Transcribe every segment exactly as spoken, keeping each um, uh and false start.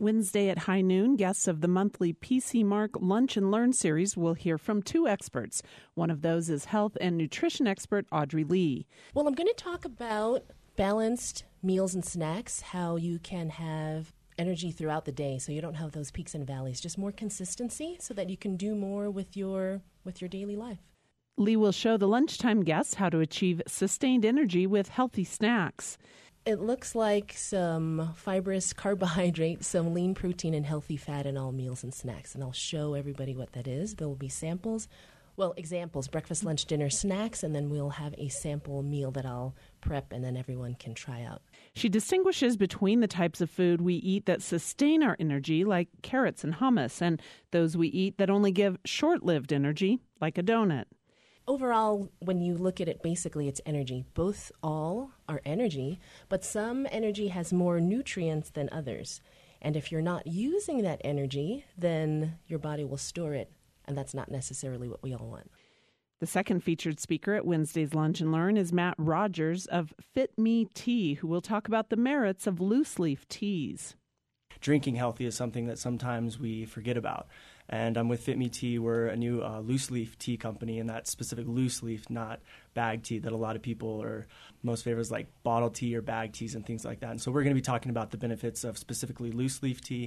Wednesday at high noon, guests of the monthly P C Mark Lunch and Learn series will hear from two experts. One of those is health and nutrition expert Audrey Lee. Well, I'm going to talk about balanced meals and snacks, how you can have energy throughout the day so you don't have those peaks and valleys, just more consistency so that you can do more with your with your daily life. Lee will show the lunchtime guests how to achieve sustained energy with healthy snacks. It looks like some fibrous carbohydrate, some lean protein, and healthy fat in all meals and snacks. And I'll show everybody what that is. There will be samples, well, examples, breakfast, lunch, dinner, snacks, and then we'll have a sample meal that I'll prep and then everyone can try out. She distinguishes between the types of food we eat that sustain our energy, like carrots and hummus, and those we eat that only give short-lived energy, like a donut. Overall, when you look at it, basically it's energy. Both all are energy, but some energy has more nutrients than others. And if you're not using that energy, then your body will store it, and that's not necessarily what we all want. The second featured speaker at Wednesday's Lunch and Learn is Matt Rogers of Fit Me Tea, who will talk about the merits of loose-leaf teas. Drinking healthy is something that sometimes we forget about. And I'm with Fit Me Tea. We're a new uh, loose-leaf tea company, and that's specific loose-leaf, not bag tea that a lot of people are most favors like bottle tea or bag teas and things like that. And so we're going to be talking about the benefits of specifically loose-leaf tea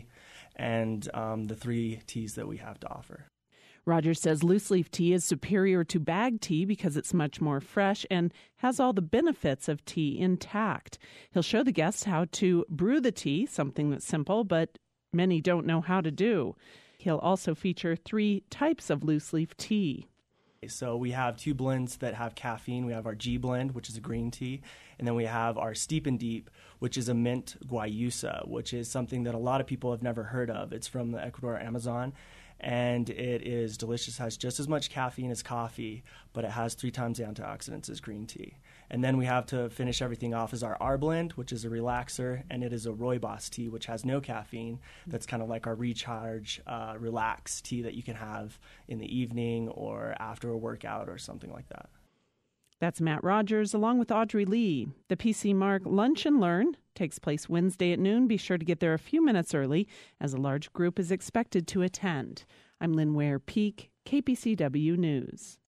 and um, the three teas that we have to offer. Rogers says loose-leaf tea is superior to bag tea because it's much more fresh and has all the benefits of tea intact. He'll show the guests how to brew the tea, something that's simple, but many don't know how to do. He'll also feature three types of loose-leaf tea. So we have two blends that have caffeine. We have our G blend, which is a green tea, and then we have our Steep and Deep, which is a mint guayusa, which is something that a lot of people have never heard of. It's from the Ecuador Amazon, and it is delicious. It has just as much caffeine as coffee, but it has three times the antioxidants as green tea. And then we have to finish everything off as our R blend, which is a relaxer, and it is a rooibos tea, which has no caffeine. That's kind of like our recharge, uh, relax tea that you can have in the evening or after a workout or something like that. That's Matt Rogers along with Audrey Lee. The P C Mark Lunch and Learn takes place Wednesday at noon. Be sure to get there a few minutes early as a large group is expected to attend. I'm Lynn Ware Peak, K P C W News.